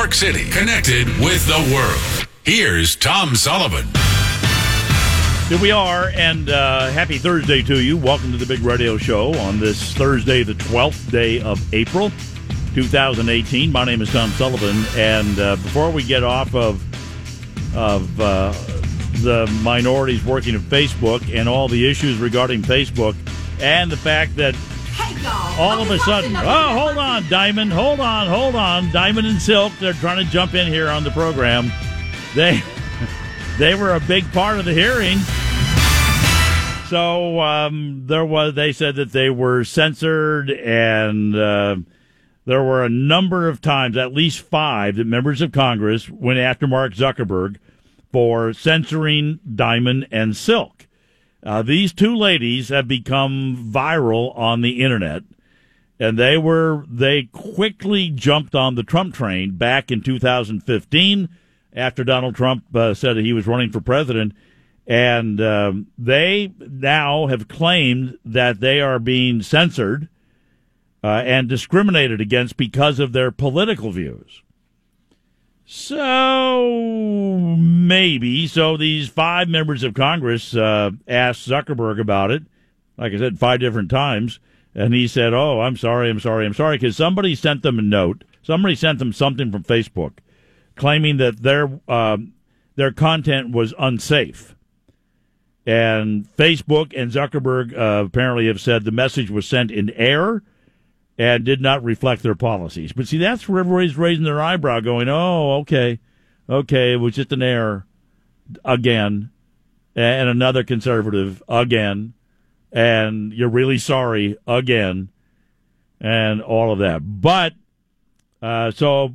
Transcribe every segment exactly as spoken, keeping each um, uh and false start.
York City, connected with the world. Here's Tom Sullivan. Here we are, and uh, happy Thursday to you. Welcome to the Big Radio Show on this Thursday, the twelfth day of April, two thousand eighteen. My name is Tom Sullivan, and uh, before we get off of of uh, the minorities working at Facebook and all the issues regarding Facebook and the fact that hey, y'all. all of a sudden, oh, hold on, Diamond, hold on, hold on, Diamond and Silk, they're trying to jump in here on the program. They they were a big part of the hearing. So um, there was. They said that they were censored, and uh, there were a number of times, at least five, that members of Congress went after Mark Zuckerberg for censoring Diamond and Silk. Uh, these two ladies have become viral on the internet, and they were they quickly jumped on the Trump train back in two thousand fifteen after Donald Trump uh, said that he was running for president. And um, they now have claimed that they are being censored uh, and discriminated against because of their political views. So maybe, so these five members of Congress uh, asked Zuckerberg about it, like I said, five different times, and he said, oh, I'm sorry, I'm sorry, I'm sorry, because somebody sent them a note, somebody sent them something from Facebook claiming that their uh, their content was unsafe. And Facebook and Zuckerberg uh, apparently have said the message was sent in error and did not reflect their policies. But see, that's where everybody's raising their eyebrow going, oh, okay, okay, it was just an error again, and another conservative again, and you're really sorry again, and all of that. But, uh, so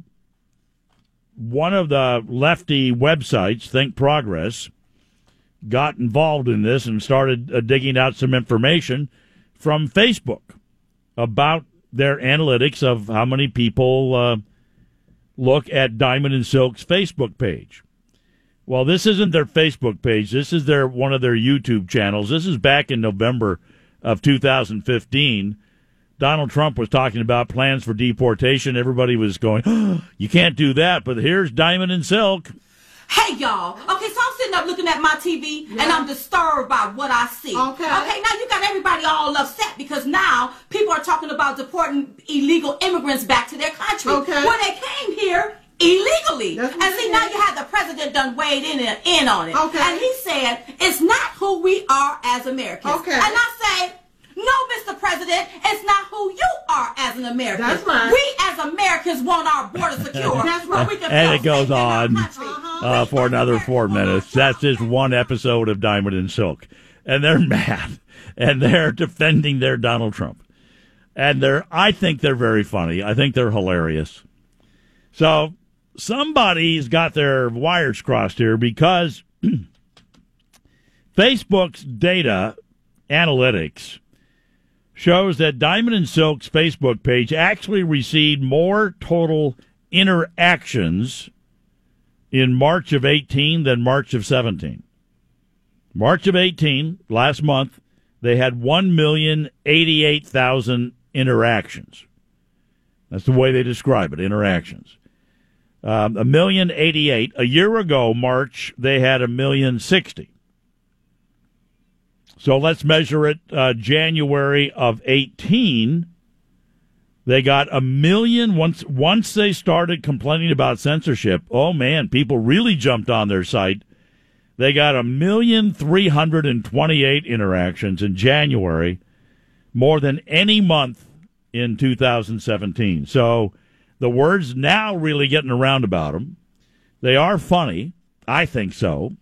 one of the lefty websites, Think Progress, got involved in this and started uh, digging out some information from Facebook about their analytics of how many people uh, look at Diamond and Silk's Facebook page. Well, this isn't their Facebook page. This is their one of their YouTube channels. This is back in November of two thousand fifteen. Donald Trump was talking about plans for deportation. Everybody was going, oh, you can't do that, but here's Diamond and Silk. Hey, y'all. Okay, so I'm sitting up looking at my T V, yeah. and I'm disturbed by what I see. Okay. Okay, now you got everybody all upset because now people are talking about deporting illegal immigrants back to their country. Okay. When they came here illegally. That's and see, now you have the president done weighed in, in on it. Okay. And he said, it's not who we are as Americans. Okay. And I say, no, Mister President, it's not who you are as an American. That's right. We as Americans want our border secure. That's right. We can And it goes feel safe on in our country. uh, for another four minutes. That's just one episode of Diamond and Silk. And they're mad. And they're defending their Donald Trump. And they're, I think they're very funny. I think they're hilarious. So somebody's got their wires crossed here because Facebook's data analytics shows that Diamond and Silk's Facebook page actually received more total interactions in March of eighteen than March of seventeen. March of eighteen, last month, they had one million eighty-eight thousand interactions. That's the way they describe it, interactions. Um, a million eighty-eight. A year ago, March, they had a million sixty. So let's measure it. Uh, January of eighteen, they got a million. Once once they started complaining about censorship, oh man, people really jumped on their site. They got a million three hundred and twenty-eight interactions in January, more than any month in two thousand seventeen. So the word's now really getting around about them. They are funny. I think so.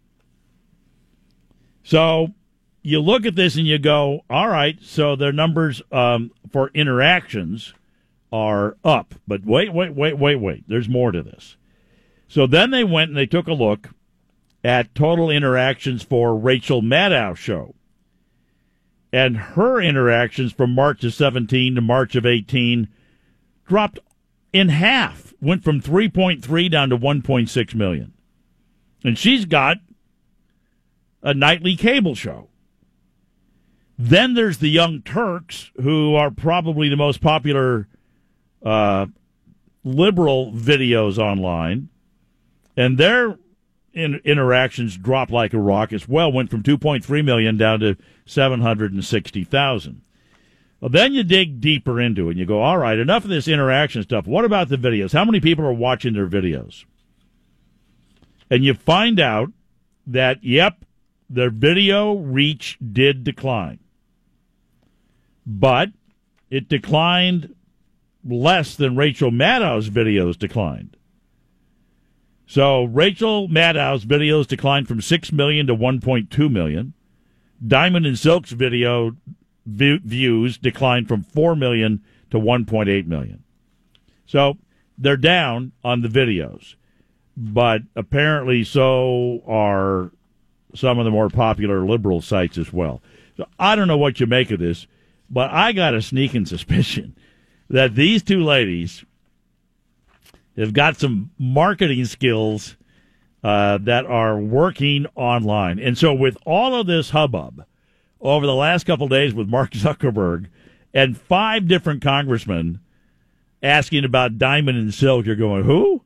So you look at this and you go, all right, so their numbers um, for interactions are up. But wait, wait, wait, wait, wait. There's more to this. So then they went and they took a look at total interactions for Rachel Maddow's show. And her interactions from March of seventeen to March of eighteen dropped in half, went from three point three down to one point six million. And she's got a nightly cable show. Then there's the Young Turks, who are probably the most popular uh, liberal videos online, and their in, interactions dropped like a rock as well, went from two point three million down to seven hundred sixty thousand. Well, then you dig deeper into it, and you go, all right, enough of this interaction stuff. What about the videos? How many people are watching their videos? And you find out that, yep, their video reach did decline. But it declined less than Rachel Maddow's videos declined. So Rachel Maddow's videos declined from six million to one point two million. Diamond and Silk's video v- views declined from four million to one point eight million. So they're down on the videos. But apparently so are some of the more popular liberal sites as well. So I don't know what you make of this, but I got a sneaking suspicion that these two ladies have got some marketing skills uh, that are working online. And so with all of this hubbub over the last couple of days with Mark Zuckerberg and five different congressmen asking about Diamond and Silk, you're going, who?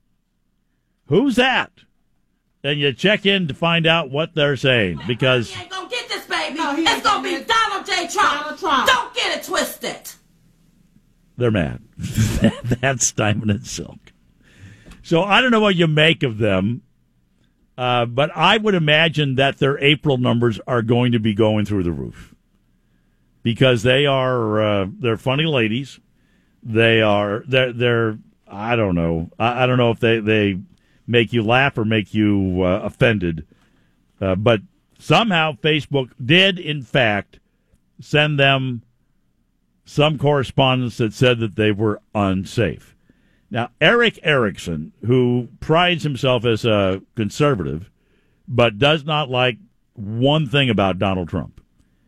Who's that? And you check in to find out what they're saying, because he ain't gonna get this, baby. No, he it's ain't gonna gonna be Donald J. Trump. Donald Trump. Don't get it twisted. they're mad. That's Diamond and Silk. So I don't know what you make of them, uh, but I would imagine that their April numbers are going to be going through the roof, because they are uh, they're funny ladies. They are they're they're I don't know I, I don't know if they they. make you laugh or make you uh, offended. Uh, but somehow Facebook did, in fact, send them some correspondence that said that they were unsafe. Now, Eric Erickson, who prides himself as a conservative, but does not like one thing about Donald Trump,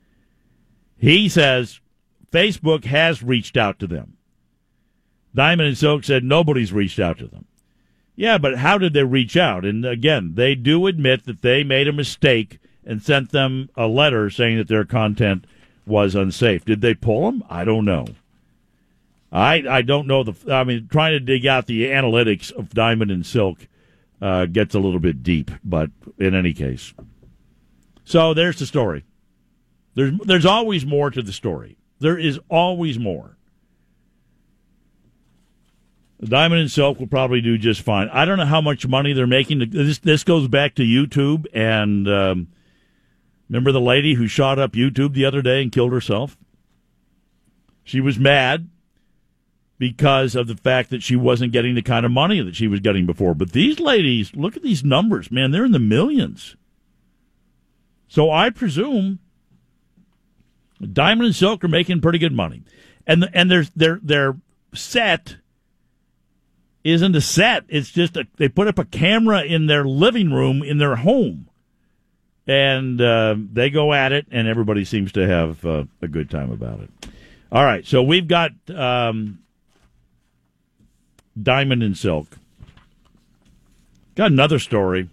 he says Facebook has reached out to them. Diamond and Silk said nobody's reached out to them. Yeah, but how did they reach out? And again, they do admit that they made a mistake and sent them a letter saying that their content was unsafe. Did they pull them? I don't know. I I don't know. the. I mean, trying to dig out the analytics of Diamond and Silk uh, gets a little bit deep, but in any case. So there's the story. There's There's always more to the story. There is always more. Diamond and Silk will probably do just fine. I don't know how much money they're making. This this goes back to YouTube. And um, remember the lady who shot up YouTube the other day and killed herself? She was mad because of the fact that she wasn't getting the kind of money that she was getting before. But these ladies, look at these numbers. Man, they're in the millions. So I presume Diamond and Silk are making pretty good money. And and they're, they're, they're set... isn't a set. It's just a, they put up a camera in their living room in their home, and uh, they go at it, and everybody seems to have uh, a good time about it. All right, so we've got um, Diamond and Silk. Got another story.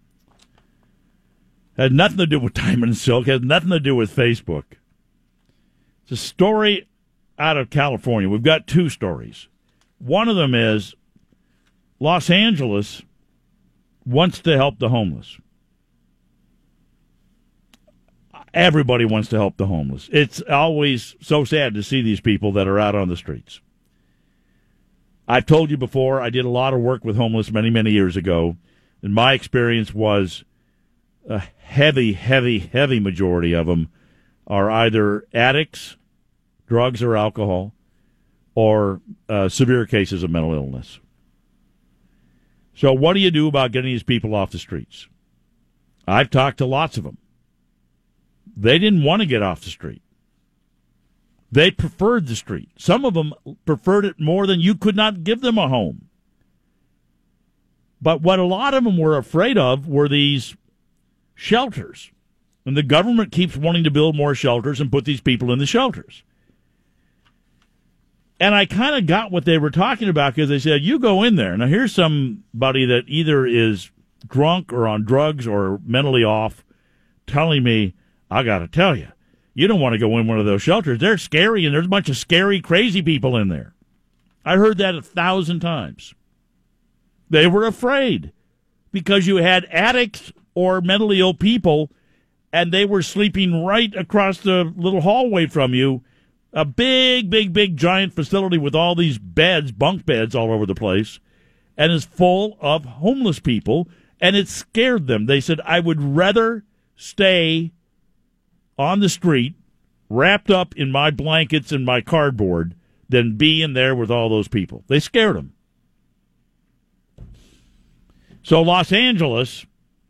Had nothing to do with Diamond and Silk. Had nothing to do with Facebook. It's a story out of California. We've got two stories. One of them is Los Angeles wants to help the homeless. Everybody wants to help the homeless. It's always so sad to see these people that are out on the streets. I've told you before, I did a lot of work with homeless many, many years ago, and my experience was a heavy, heavy, heavy majority of them are either addicts, drugs or alcohol, or uh, severe cases of mental illness. So what do you do about getting these people off the streets? I've talked to lots of them. They didn't want to get off the street. They preferred the street. Some of them preferred it more than you could not give them a home. But what a lot of them were afraid of were these shelters. And the government keeps wanting to build more shelters and put these people in the shelters. And I kind of got what they were talking about, because they said, you go in there. Now, here's somebody that either is drunk or on drugs or mentally off telling me, I got to tell you, you don't want to go in one of those shelters. They're scary, and there's a bunch of scary, crazy people in there. I heard that a thousand times. They were afraid because you had addicts or mentally ill people, and they were sleeping right across the little hallway from you. A big, big, big, giant facility with all these beds, bunk beds all over the place, and is full of homeless people, and it scared them. They said, I would rather stay on the street, wrapped up in my blankets and my cardboard, than be in there with all those people. They scared them. So Los Angeles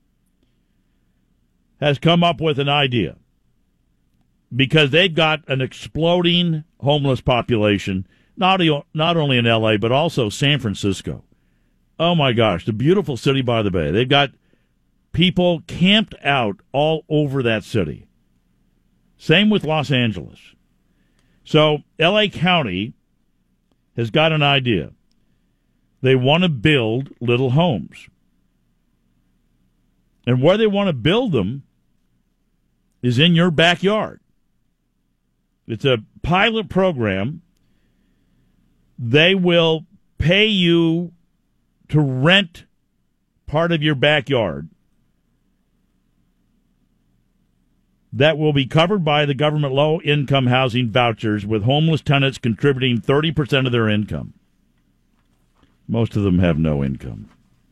has come up with an idea because they've got an exploding homeless population, not, not only in L A, but also San Francisco. Oh, my gosh, the beautiful city by the bay. They've got people camped out all over that city. Same with Los Angeles. So L A County has got an idea. They want to build little homes. And where they want to build them is in your backyard. It's a pilot program. They will pay you to rent part of your backyard. That will be covered by the government low-income housing vouchers, with homeless tenants contributing thirty percent of their income. Most of them have no income.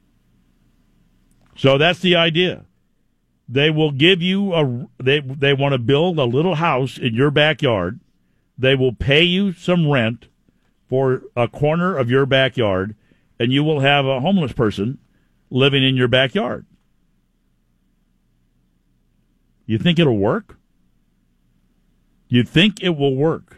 So that's the idea. They will give you a, they, they want to build a little house in your backyard. They will pay you some rent for a corner of your backyard, and you will have a homeless person living in your backyard. You think it'll work? You think it will work?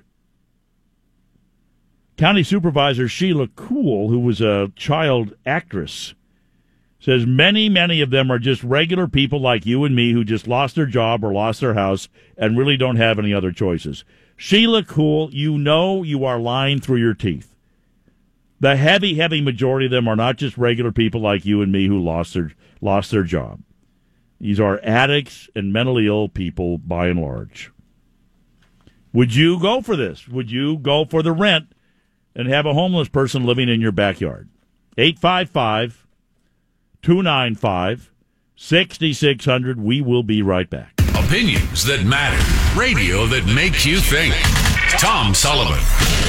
County Supervisor Sheila Kuhl, who was a child actress, says many, many of them are just regular people like you and me who just lost their job or lost their house and really don't have any other choices. Sheila Kuhl, you know you are lying through your teeth. The heavy, heavy majority of them are not just regular people like you and me who lost their lost their job. These are addicts and mentally ill people by and large. Would you go for this? Would you go for the rent and have a homeless person living in your backyard? eight five five, two nine five, six six zero zero. We will be right back. Opinions that matter. Radio that makes you think. Tom Sullivan.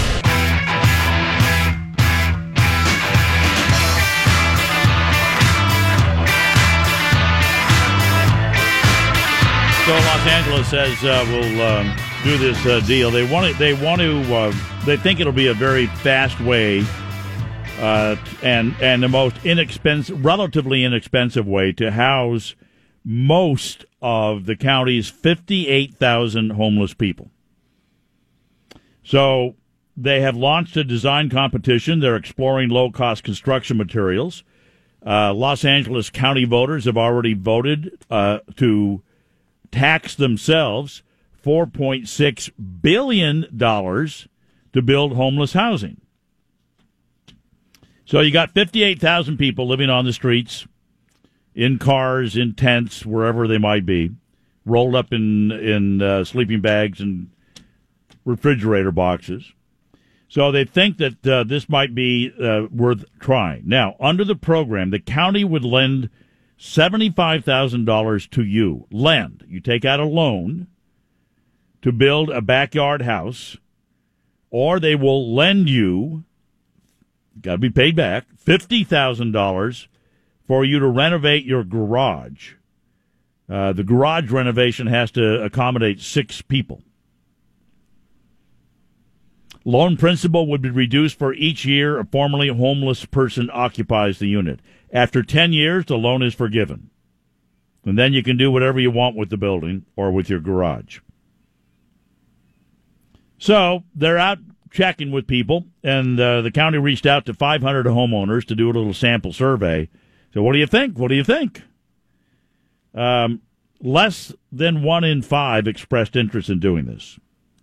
So Los Angeles says uh, we'll um, do this uh, deal. They want to. They want to. Uh, they think it'll be a very fast way, uh, and and the most inexpensive, relatively inexpensive way to house most of the county's fifty-eight thousand homeless people. So they have launched a design competition. They're exploring low-cost construction materials. Uh, Los Angeles County voters have already voted uh, to tax themselves four point six billion dollars to build homeless housing. So you got fifty-eight thousand people living on the streets, in cars, in tents, wherever they might be, rolled up in, in uh, sleeping bags and refrigerator boxes. So they think that uh, this might be uh, worth trying. Now, under the program, the county would lend seventy-five thousand dollars to you. Lend. You take out a loan to build a backyard house, or they will lend you, got to be paid back, fifty thousand dollars for you to renovate your garage. Uh, the garage renovation has to accommodate six people. Loan principal would be reduced for each year a formerly homeless person occupies the unit. After ten years, the loan is forgiven. And then you can do whatever you want with the building or with your garage. So they're out checking with people, and uh, the county reached out to five hundred homeowners to do a little sample survey. So what do you think? What do you think? Um, less than one in five expressed interest in doing this.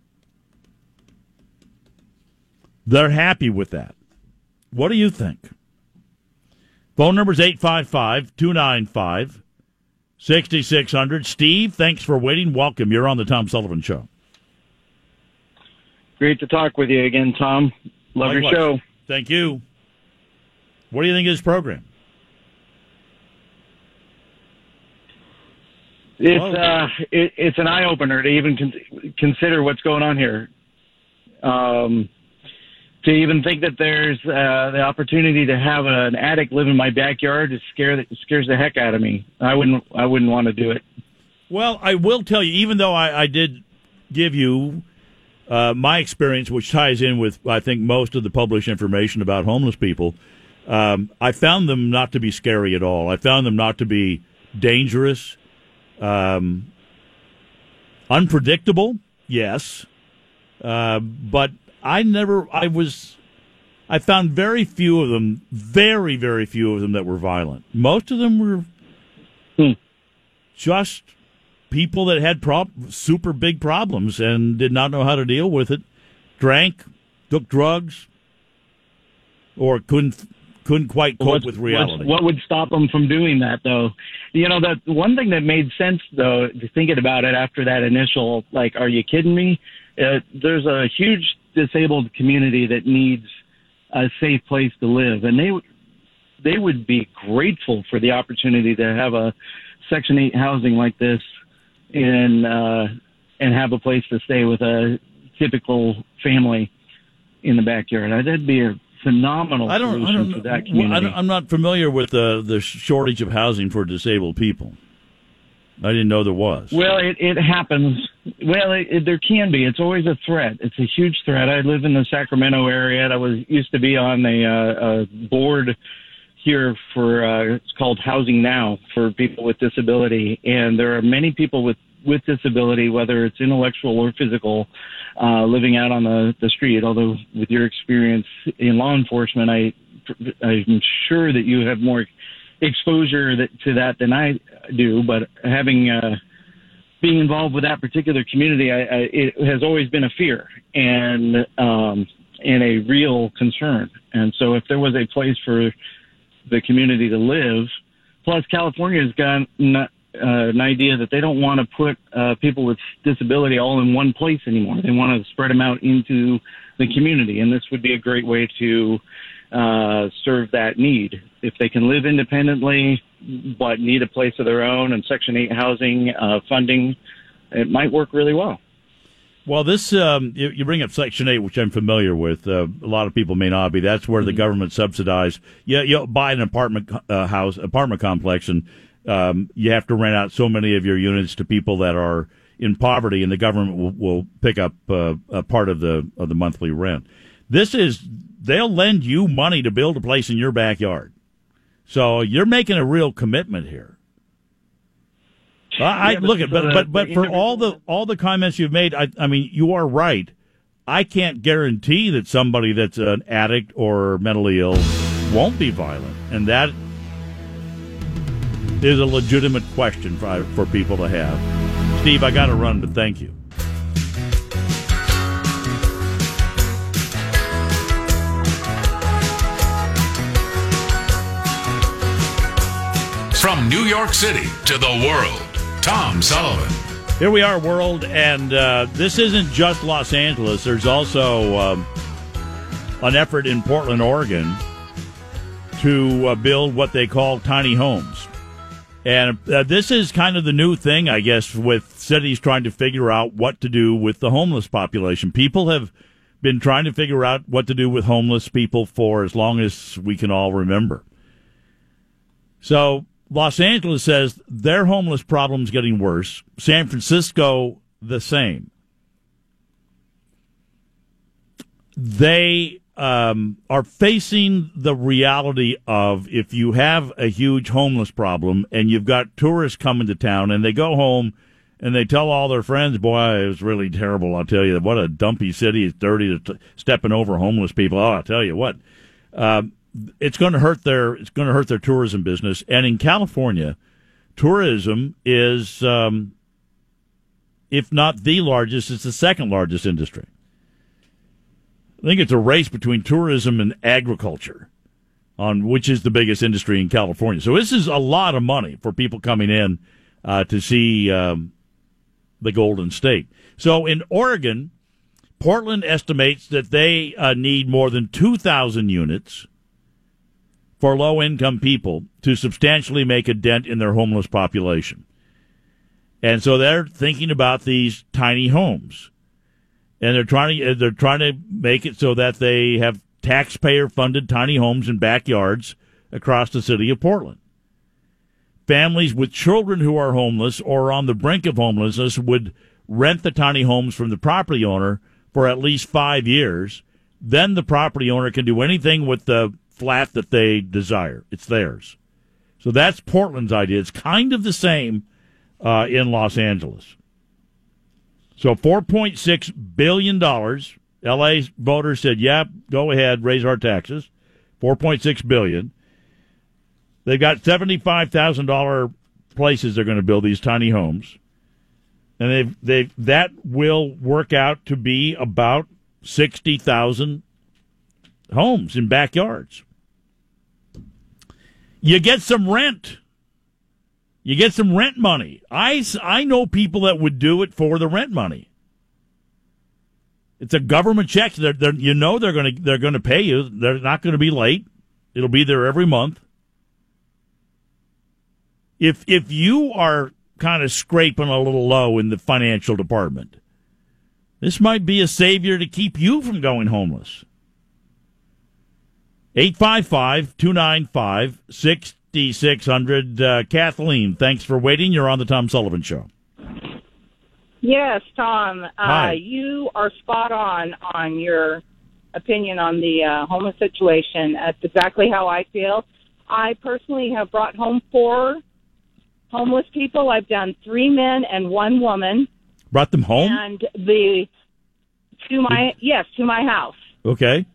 They're happy with that. What do you think? Phone number is eight five five, two nine five, six six zero zero. Steve, thanks for waiting. Welcome. You're on the Tom Sullivan Show. Great to talk with you again, Tom. Love Likewise. your show. Thank you. What do you think of this program? It's uh, it, it's an eye opener to even con- consider what's going on here. Um, to even think that there's uh, the opportunity to have an addict live in my backyard is scare that scares the heck out of me. I wouldn't I wouldn't want to do it. Well, I will tell you, even though I, I did give you uh, my experience, which ties in with I think most of the published information about homeless people, um, I found them not to be scary at all. I found them not to be dangerous. Um, unpredictable, yes, uh, but I never, I was, I found very few of them, very, very few of them that were violent. Most of them were hmm. just people that had prob- super big problems and did not know how to deal with it, drank, took drugs, or couldn't couldn't quite cope what's, with reality. What would stop them from doing that, though? You know, that one thing that made sense, though, thinking about it after that initial, like, are you kidding me? Uh, there's a huge disabled community that needs a safe place to live, and they they would be grateful for the opportunity to have a Section eight housing like this and, uh, and have a place to stay with a typical family in the backyard. That'd be a phenomenal I don't, solution I don't, for that community. Well, I don't, I'm not familiar with the the shortage of housing for disabled people. I didn't know there was. Well, it, it happens. Well, it, it, there can be. It's always a threat. It's a huge threat. I live in the Sacramento area. I was used to be on a, uh, a board here for uh, it's called Housing Now for people with disability, and there are many people with with disability, whether it's intellectual or physical, uh, living out on the, the street. Although with your experience in law enforcement, I, I'm sure that you have more exposure that, to that than I do. But having uh, being involved with that particular community, I, I, it has always been a fear and um, and a real concern. And so if there was a place for the community to live, plus California's got not, Uh, an idea that they don't want to put uh, people with disability all in one place anymore. They want to spread them out into the community, and this would be a great way to uh, serve that need. If they can live independently but need a place of their own and Section eight housing uh, funding, it might work really well. Well, this um, you, you bring up Section eight, which I'm familiar with. Uh, a lot of people may not be. That's where the government subsidized. You, you buy an apartment uh, house, apartment complex, and Um, you have to rent out so many of your units to people that are in poverty, and the government will, will pick up uh, a part of the of the monthly rent. This is they'll lend you money to build a place in your backyard, so you're making a real commitment here. I, I yeah, but, look at but uh, but but for all the all the comments you've made, I, I mean, you are right. I can't guarantee that somebody that's an addict or mentally ill won't be violent, and that is a legitimate question for, for people to have. Steve, I got to run, but thank you. From New York City to the world, Tom Sullivan. Here we are, world, and uh, this isn't just Los Angeles. There's also um, an effort in Portland, Oregon, to uh, build what they call tiny homes. And uh, this is kind of the new thing, I guess, with cities trying to figure out what to do with the homeless population. People have been trying to figure out what to do with homeless people for as long as we can all remember. So Los Angeles says their homeless problem's getting worse. San Francisco, the same. They Um, are facing the reality of if you have a huge homeless problem and you've got tourists coming to town and they go home and they tell all their friends, boy, it was really terrible. I'll tell you, what a dumpy city. It's dirty, it's stepping over homeless people. Oh, I'll tell you what, um, it's going to hurt their, it's going to hurt their tourism business. And in California, tourism is, um, if not the largest, it's the second largest industry. I think it's a race between tourism and agriculture on which is the biggest industry in California. So this is a lot of money for people coming in uh, to see um, the Golden State. So in Oregon, Portland estimates that they uh, need more than two thousand units for low-income people to substantially make a dent in their homeless population. And so they're thinking about these tiny homes. And they're trying to they're trying to make it so that they have taxpayer-funded tiny homes in backyards across the city of Portland. Families with children who are homeless or on the brink of homelessness would rent the tiny homes from the property owner for at least five years. Then the property owner can do anything with the flat that they desire. It's theirs. So that's Portland's idea. It's kind of the same uh, in Los Angeles. So four point six billion dollars. L A voters said, yeah, go ahead, raise our taxes. four point six billion dollars. They've got seventy-five thousand dollars places they're going to build these tiny homes. And they've, they've, that will work out to be about sixty thousand homes in backyards. You get some rent. You get some rent money. I, I know people that would do it for the rent money. It's a government check. They're, they're, you know they're going to they're going to pay you. They're not going to be late. It'll be there every month. If if you are kind of scraping a little low in the financial department, this might be a savior to keep you from going homeless. eight five five, two nine five, six six zero zero. Uh, Kathleen, thanks for waiting. You're on the Tom Sullivan Show. Yes, Tom. Uh, Hi. You are spot on on your opinion on the uh, homeless situation. That's exactly how I feel. I personally have brought home four homeless people. I've done three men and one woman. Brought them home? And the to my yes to my house. Okay.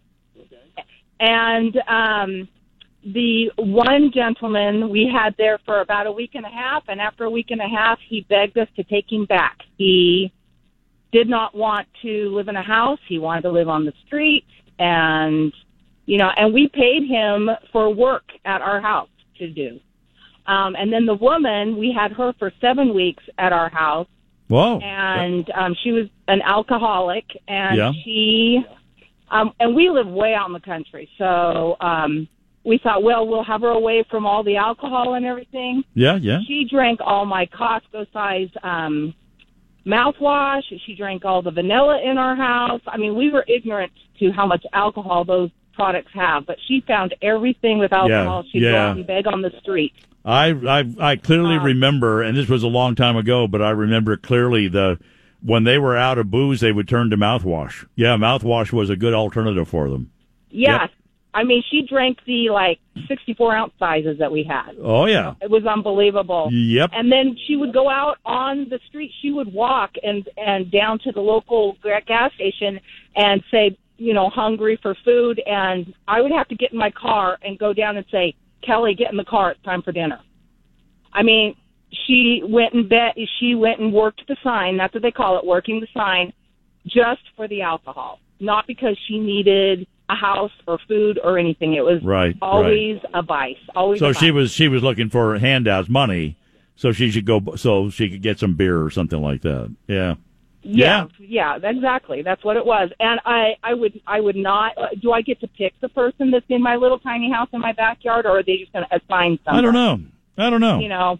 And um, the one gentleman we had there for about a week and a half, and after a week and a half, he begged us to take him back. He did not want to live in a house. He wanted to live on the street, and you know, and we paid him for work at our house to do. Um, and then the woman, we had her for seven weeks at our house. Whoa! And um, she was an alcoholic, and yeah. she, um, and we live way out in the country, so um, we thought, well, we'll have her away from all the alcohol and everything. Yeah, yeah. She drank all my Costco-sized um, mouthwash. She drank all the vanilla in our house. I mean, we were ignorant to how much alcohol those products have, but she found everything with alcohol. Yeah, She'd yeah. go out and beg on the street. I I, I clearly Um, remember, and this was a long time ago, but I remember clearly the when they were out of booze, they would turn to mouthwash. Yeah, mouthwash was a good alternative for them. Yes. Yep. I mean, she drank the, like, sixty-four ounce sizes that we had. Oh, yeah. It was unbelievable. Yep. And then she would go out on the street. She would walk and, and down to the local gra- gas station and say, you know, hungry for food. And I would have to get in my car and go down and say, Kelly, get in the car. It's time for dinner. I mean, she went and bet, she went and worked the sign. That's what they call it, working the sign, just for the alcohol. Not because she needed a house or food or anything. It was right, always right. a vice. Always. So a vice. she was she was looking for handouts, money, so she should go so she could get some beer or something like that. Yeah. Yeah, yeah, exactly. That's what it was. And I, I would, I would not. Do I get to pick the person that's in my little tiny house in my backyard, or are they just going to assign someone? I don't know. I don't know. You know.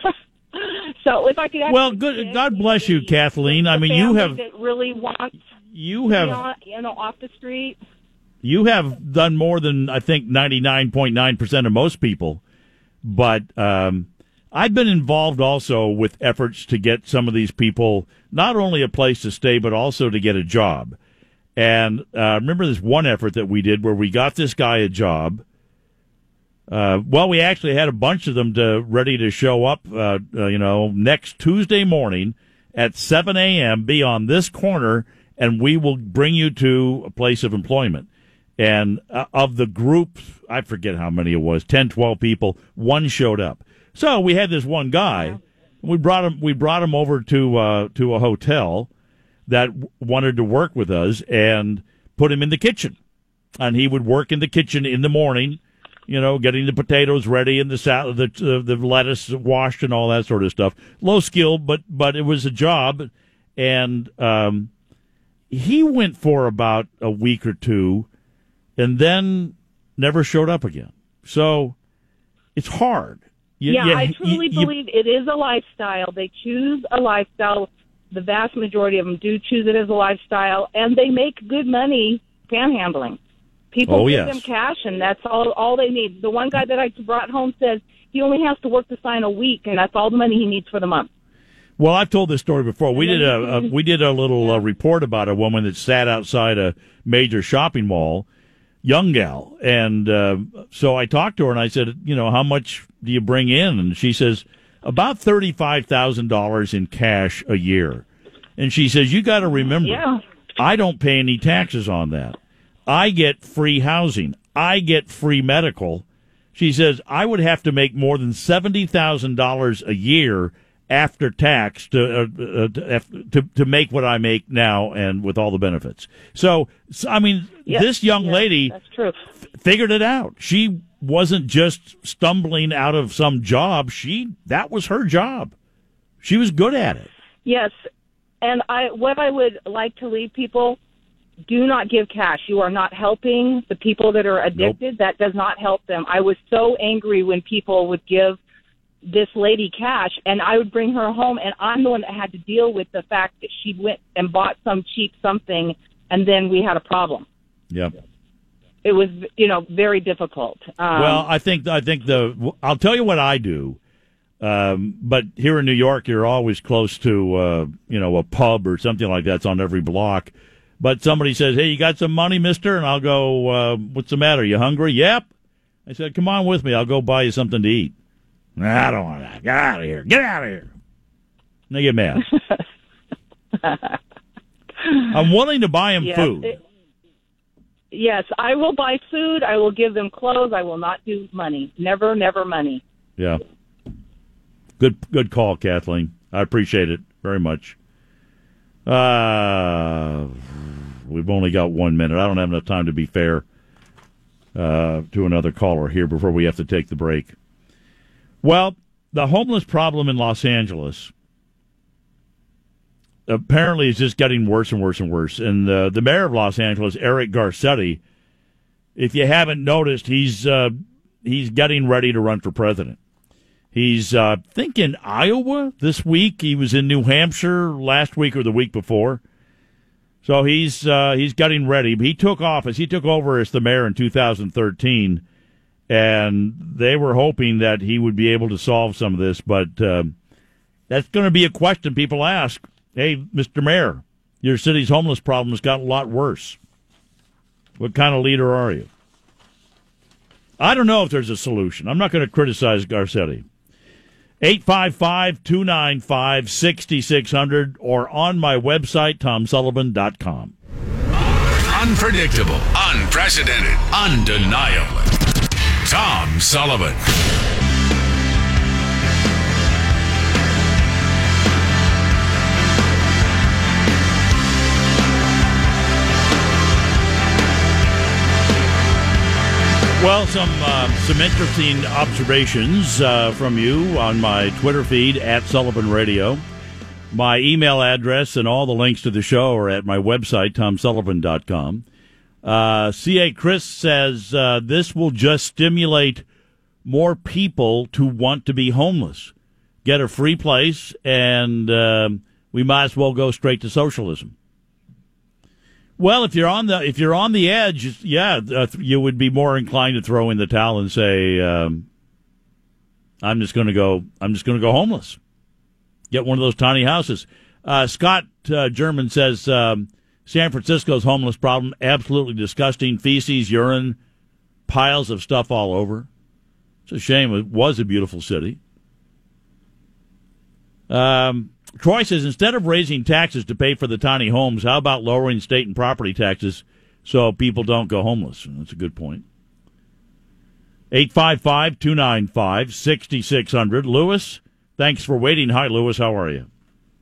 So if I could. Well, good. God bless you, Kathleen. I mean, you have that really wants you have to be on, you know, off the street. You have done more than I think ninety-nine point nine percent of most people, but um, I've been involved also with efforts to get some of these people not only a place to stay, but also to get a job. And uh, remember this one effort that we did where we got this guy a job. Uh, well, we actually had a bunch of them to ready to show up, uh, uh, you know, next Tuesday morning at seven a.m., be on this corner, and we will bring you to a place of employment. And uh, of the group, I forget how many it was, ten, twelve people, one showed up. So we had this one guy. We brought him. We brought him over to uh, to a hotel that w- wanted to work with us, and put him in the kitchen. And he would work in the kitchen in the morning, you know, getting the potatoes ready and the salad, the uh, the lettuce washed and all that sort of stuff. Low skill, but but it was a job, and um, he went for about a week or two and then never showed up again. So it's hard. You, yeah, you, I truly you, believe it is a lifestyle. They choose a lifestyle. The vast majority of them do choose it as a lifestyle, and they make good money panhandling. People oh, give yes. them cash, and that's all all they need. The one guy that I brought home says he only has to work the sign a week, and that's all the money he needs for the month. Well, I've told this story before. We did a, a we did a little yeah. uh, report about a woman that sat outside a major shopping mall, young gal, and uh, so I talked to her and I said, you know, how much do you bring in? And she says about thirty-five thousand dollars in cash a year. And she says, you got to remember, yeah. I don't pay any taxes on that. I get free housing. I get free medical. She says, I would have to make more than seventy thousand dollars a year after tax to, uh, uh, to to make what I make now and with all the benefits. So, so I mean, yes. this young yes, lady that's true. F- figured it out. She wasn't just stumbling out of some job. She that was her job. She was good at it. Yes, and I what I would like to leave people, do not give cash. You are not helping the people that are addicted. Nope. That does not help them. I was so angry when people would give this lady cash, and I would bring her home, and I'm the one that had to deal with the fact that she went and bought some cheap something, and then we had a problem. Yep. It was, you know, very difficult. Um, well, I think I think the I'll tell you what I do. Um, but here in New York, you're always close to uh, you know a pub or something like that's on every block. But somebody says, "Hey, you got some money, mister?" And I'll go, uh, "What's the matter? You hungry?" "Yep." I said, "Come on with me. I'll go buy you something to eat." "I don't want that. Get out of here. Get out of here." And they get mad. I'm willing to buy them yes, food. It, yes, I will buy food. I will give them clothes. I will not do money. Never, never money. Yeah. Good good call, Kathleen. I appreciate it very much. Uh, we've only got one minute. I don't have enough time to be fair uh, to another caller here before we have to take the break. Well, the homeless problem in Los Angeles apparently is just getting worse and worse and worse. And uh, the mayor of Los Angeles, Eric Garcetti, if you haven't noticed, he's uh, he's getting ready to run for president. He's, uh, I think, in Iowa this week. He was in New Hampshire last week or the week before. So he's uh, he's getting ready. He took office. He took over as the mayor in two thousand thirteen, and they were hoping that he would be able to solve some of this. But uh, that's going to be a question people ask. Hey, Mister Mayor, your city's homeless problem has gotten a lot worse. What kind of leader are you? I don't know if there's a solution. I'm not going to criticize Garcetti. eight five five, two nine five, six six zero zero or on my website, tom sullivan dot com. Unpredictable, unprecedented, undeniable. Tom Sullivan. Well, some uh, some interesting observations uh, from you on my Twitter feed, at Sullivan Radio. My email address and all the links to the show are at my website, tom sullivan dot com. Uh, C A Chris says uh, this will just stimulate more people to want to be homeless. Get a free place, and uh, we might as well go straight to socialism. Well, if you're on the if you're on the edge, yeah, uh, you would be more inclined to throw in the towel and say, um, "I'm just going to go. I'm just going to go homeless. Get one of those tiny houses." Uh, Scott uh, German says um, San Francisco's homeless problem absolutely disgusting. Feces, urine, piles of stuff all over. It's a shame. It was a beautiful city. Um. Troy says, instead of raising taxes to pay for the tiny homes, how about lowering state and property taxes so people don't go homeless? And that's a good point. eight five five, two nine five, six six zero zero. Lewis, thanks for waiting. Hi, Lewis. How are you?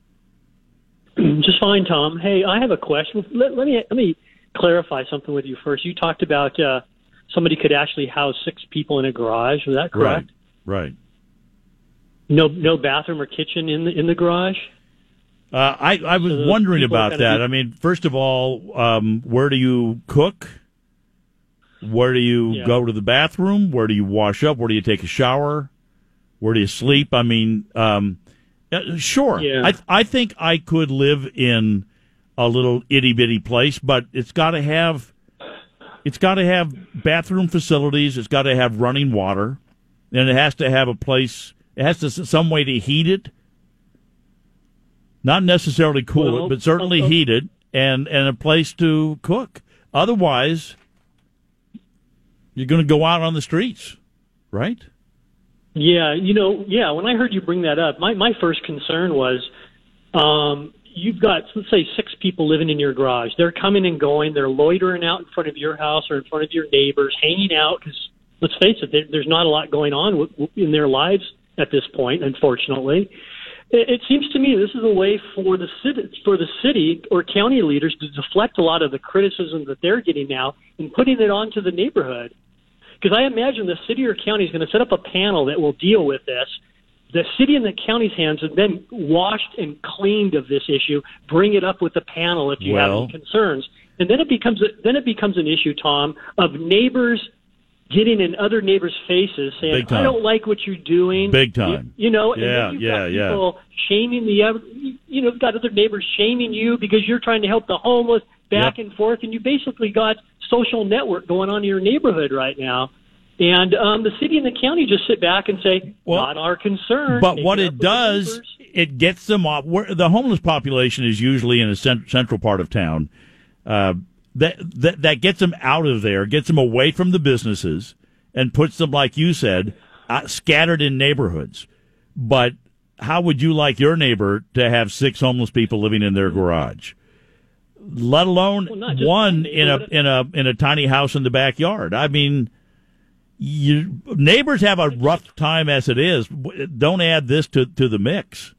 Just fine, Tom. Hey, I have a question. Let, let me let me clarify something with you first. You talked about uh, somebody could actually house six people in a garage. Was that correct? Right, right. No, no bathroom or kitchen in the in the garage. Uh, I, I was So those wondering people are about gonna that. be- I mean, first of all, um, where do you cook? Where do you Yeah. go to the bathroom? Where do you wash up? Where do you take a shower? Where do you sleep? I mean, um, uh, sure. Yeah. I I think I could live in a little itty bitty place, but it's got to have it's got to have bathroom facilities. It's got to have running water, and it has to have a place. It has to some way to heat it. Not necessarily cool Well, it, but certainly uh, heat it, and, and a place to cook. Otherwise, you're going to go out on the streets, right? Yeah, you know, yeah, when I heard you bring that up, my, my first concern was um, you've got, let's say, six people living in your garage. They're coming and going. They're loitering out in front of your house or in front of your neighbors, hanging out because, let's face it, there, there's not a lot going on w- w- in their lives at this point, unfortunately. It, it seems to me this is a way for the city, for the city or county leaders to deflect a lot of the criticism that they're getting now and putting it onto the neighborhood. Because I imagine the city or county is going to set up a panel that will deal with this. The city and the county's hands have been washed and cleaned of this issue. Bring it up with the panel if you have Well- any concerns, and then it becomes a, then it becomes an issue, Tom, of neighbors getting in other neighbors' faces saying, Big time. "I don't like what you're doing." Big time. You, you know, and Yeah, then you've yeah, got yeah. people shaming the other. You know, you've got other neighbors shaming you because you're trying to help the homeless back Yep. and forth, and you basically got social network going on in your neighborhood right now. And um, the city and the county just sit back and say, Well, not our concern. But Take what up it with the does, neighbors. it gets them off. Where the homeless population is usually in a cent- central part of town. Uh, that, that that gets them out of there, gets them away from the businesses, and puts them, like you said, uh, scattered in neighborhoods. But how would you like your neighbor to have six homeless people living in their garage? Let alone Well, not just one one in a neighbor, in a in a tiny house in the backyard. I mean. You, neighbors have a rough time as it is. Don't add this to, to the mix.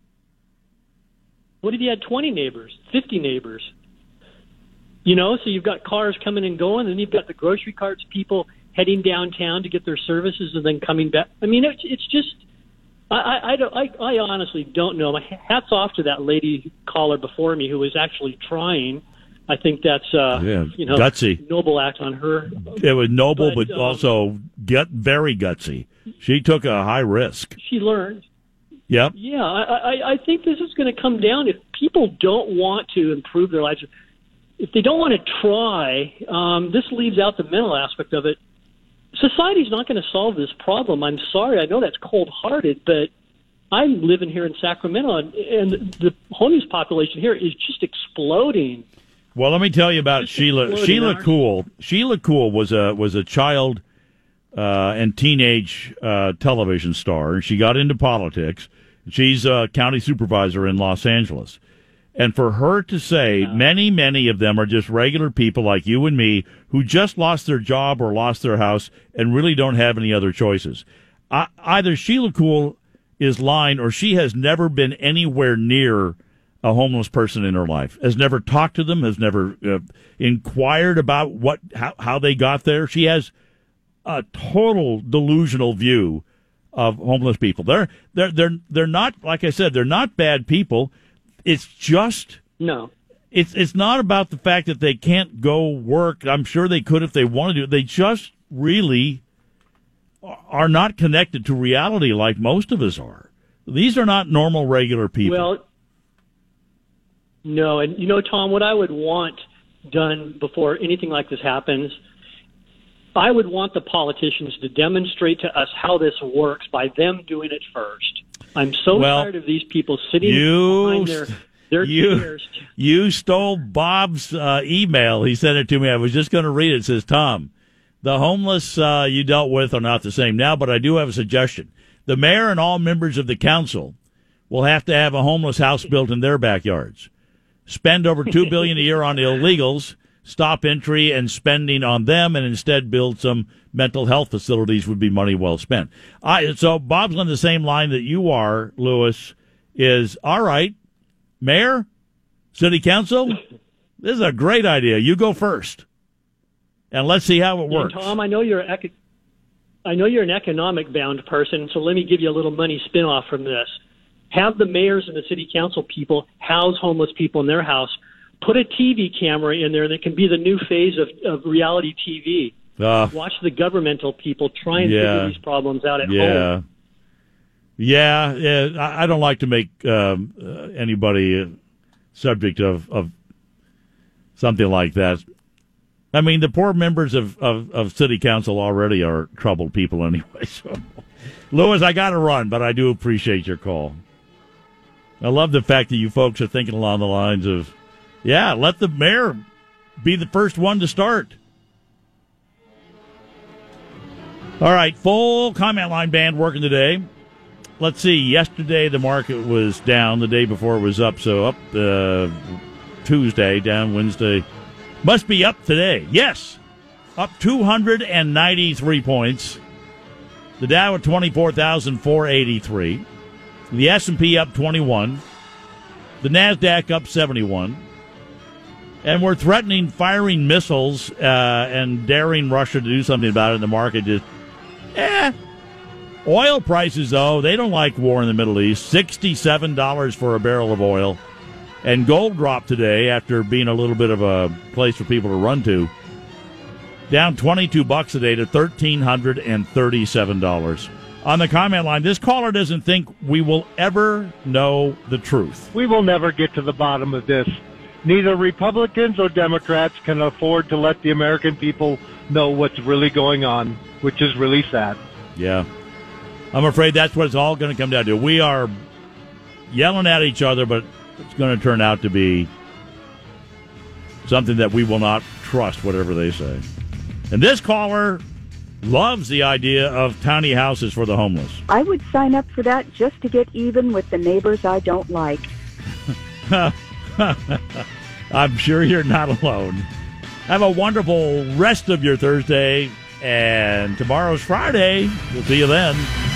What if you had twenty neighbors, fifty neighbors? You know, so you've got cars coming and going, and you've got the grocery carts, people heading downtown to get their services and then coming back. I mean, it's, it's just, I, I, I, don't, I, I honestly don't know. My hats off to that lady caller before me who was actually trying. I think that's, uh, Yeah, you know, gutsy. noble act on her. It was noble, but, But, um, also gut, very gutsy. She took a high risk. She learned. Yep. Yeah, I, I, I think this is going to come down if people don't want to improve their lives. If they don't want to try, um, this leaves out the mental aspect of it. Society's not going to solve this problem. I'm sorry. I know that's cold-hearted, but I'm living here in Sacramento, and, and the homeless population here is just exploding. Well, let me tell you about Just Sheila. exploding Sheila our- Cool. Sheila Cool was a was a child uh, and teenage uh, television star, and she got into politics. She's a county supervisor in Los Angeles. And for her to say, many, many of them are just regular people like you and me who just lost their job or lost their house and really don't have any other choices. I, either Sheila Cool is lying or she has never been anywhere near a homeless person in her life, has never talked to them, has never uh, inquired about what how, how they got there. She has a total delusional view of homeless people. They're they're they're they're not, like I said, they're not bad people. It's just No. it's it's not about the fact that they can't go work. I'm sure they could if they wanted to. They just really are not connected to reality like most of us are. These are not normal, regular people. Well, no, and you know, Tom, what I would want done before anything like this happens, I would want the politicians to demonstrate to us how this works by them doing it first. I'm so Well, tired of these people sitting you behind their, their you- chairs. You stole Bob's uh, email. He sent it to me. I was just going to read it. It says, Tom, the homeless uh, you dealt with are not the same now, but I do have a suggestion. The mayor and all members of the council will have to have a homeless house built in their backyards. Spend over two billion dollars a year on illegals, stop entry and spending on them, and instead build some mental health facilities would be money well spent. I, so Bob's on the same line that you are, Lewis, is, all right, mayor, city council, this is a great idea. You go first, and let's see how it Yeah, works. Tom, I know you're eco- I know you're an economic bound person, so let me give you a little money spin off from this. Have the mayors and the city council people house homeless people in their house. Put a T V camera in there that can be the new phase of, of reality T V. Uh, Watch the governmental people try and yeah. figure these problems out at yeah. home. Yeah, yeah. I, I don't like to make um, uh, anybody uh, subject of, of something like that. I mean, the poor members of, of, of city council already are troubled people anyway. So, Louis, I got to run, but I do appreciate your call. I love the fact that you folks are thinking along the lines of, yeah, let the mayor be the first one to start. All right, full comment line band working today. Let's see. Yesterday the market was down. The day before it was up. So up uh, Tuesday, down Wednesday. Must be up today. Yes, up two hundred ninety-three points. The Dow at twenty-four thousand four hundred eighty-three. The S and P up twenty-one. The NASDAQ up seventy-one. And we're threatening firing missiles uh, and daring Russia to do something about it in the market. Just, eh. Oil prices, though, they don't like war in the Middle East. sixty-seven dollars for a barrel of oil. And gold dropped today after being a little bit of a place for people to run to. Down twenty-two bucks a day to one thousand three hundred thirty-seven dollars. On the comment line, this caller doesn't think we will ever know the truth. We will never get to the bottom of this. Neither Republicans or Democrats can afford to let the American people know what's really going on, which is really sad. Yeah. I'm afraid that's what it's all going to come down to. We are yelling at each other, but it's going to turn out to be something that we will not trust, whatever they say. And this caller loves the idea of tiny houses for the homeless. I would sign up for that just to get even with the neighbors I don't like. I'm sure you're not alone. Have a wonderful rest of your Thursday, and tomorrow's Friday. We'll see you then.